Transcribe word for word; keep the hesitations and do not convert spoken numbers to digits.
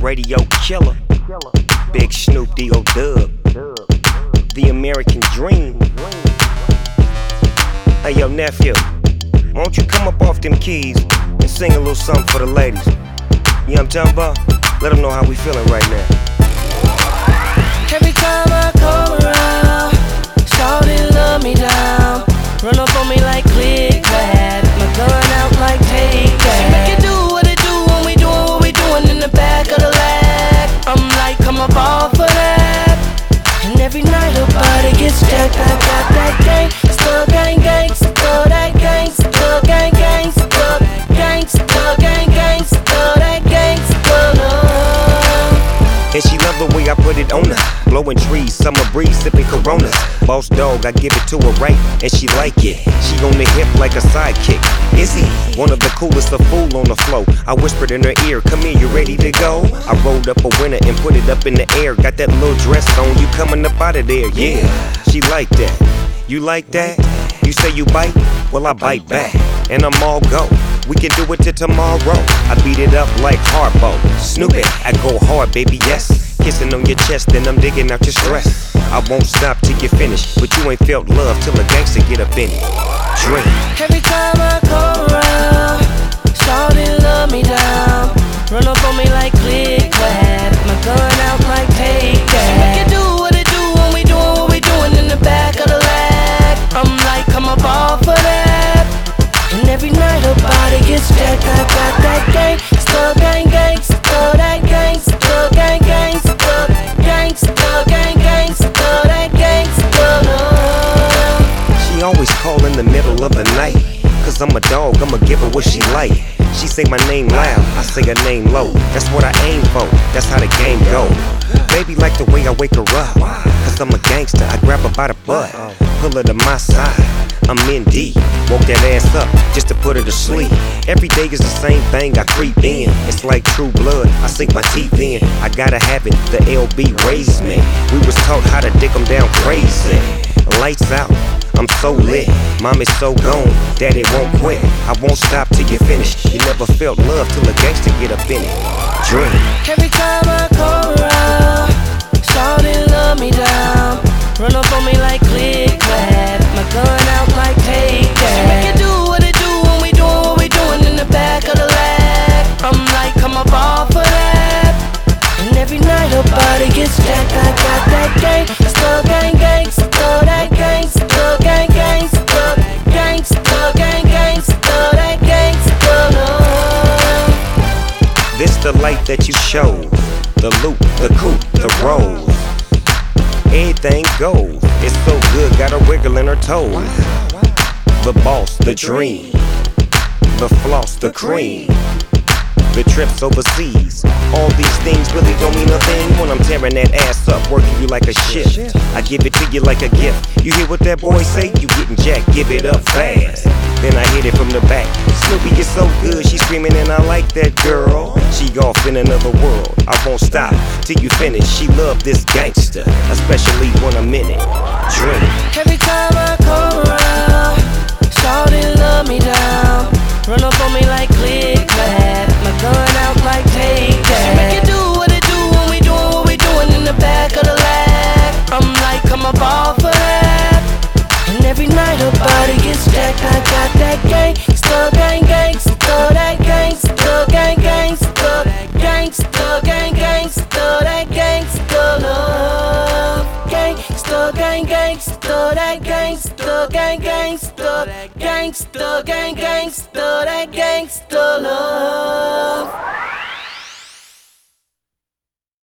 radio killer. Big Snoop D-O Dub. The American dream. Hey yo nephew, why don't you come up off them keys and sing a little something for the ladies? You know what I'm talking about? Let them know how we feeling right now. Every time I come around, shawty love me down. Run up on me like click clap, my gun out like take that. She make it do what it do when we doing what we doing in the back of the lag. I'm like, come up off of that. And every night her body gets jacked. I got that gangsta gang gangsta, that gangsta gang gangsta, gangsta gang gangsta, that gangsta love. And she love the way I put it on her. Blowing trees, summer breeze, sipping Coronas. Boss dog, I give it to her right, and she like it. She on the hip like a sidekick. Is he one of the coolest, a fool on the flow? I whispered in her ear, come here, you ready to go? I rolled up a winner and put it up in the air. Got that little dress on, you coming up out of there, yeah. She like that. You like that? You say you bite? Well, I bite back, and I'm all go. We can do it till tomorrow. I beat it up like Harpo. Snoop it, I go hard, baby, yes. Kissing on your chest, then I'm digging out your stress. I won't stop till you finish, but you ain't felt love till a gangster get up in it. Drink. Every time I come around, shawty love me down. Run up on me like click clap, my gun out like take that. She make it do what it do when we doing what we doing in the back of the lag. I'm like, come up off of that. And every night her body gets jacked. I got that gangsta gang gangsta, that gangsta gang gangsta, gangsta gang gangsta, that gangsta love. She always call in the middle of the night, cause I'm a dog, I'ma give her what she like. She say my name loud, I say her name low. That's what I aim for, that's how the game go. Baby like the way I wake her up, cause I'm a gangster, I grab her by the butt, pull her to my side, I'm in deep. Woke that ass up just to put her to sleep. Every day is the same thing, I creep in. It's like true blood, I sink my teeth in. I gotta have it, the L B raised me. We was taught how to dick them down crazy. Lights out, I'm so lit. Mom is so gone, daddy won't quit. I won't stop till you finish. You never felt love till a gangster get up in it. Drink. Every time I come around, shawty love me down. Run up on me like click clap, my gun out like take that. She make it do what it do when we doing what we doing in the back of the lag. I'm like, come up off of that. And every night her body gets jacked. I got that gangsta gang gangsta, that gangsta gang gangsta, gangsta gang gangsta, that gangsta love. This the light that you show, the loop, the coupe, the rolls. Everything goes, it's so good, got her wiggling her toes. The boss, the dream, the floss, the cream, the trips overseas. All these things really don't mean a thing when I'm tearing that ass up, working you like a shift. I give it to you like a gift. You hear what that boy say? You getting jacked, give it up fast. Then I hit it from the back. Snoopy is so good, she screaming and I like that girl. She off in another world, I won't stop till you finish. She love this gangster, especially when I'm in it. Drink. Every time I come around, shawty love me down. Run up on me like click clap, my gun out like take that. She make it do what it do when we doing what we doing in the back of the lag. I'm like, come up off of that. And every night her body gets jacked. I got that gangsta gang gangsta, that gangsta gang gangsta, gangsta gang gangsta, that gangsta love. Gangsta gang gangsta, that gangsta gang gangsta, gangsta gang gangsta, that gangsta love.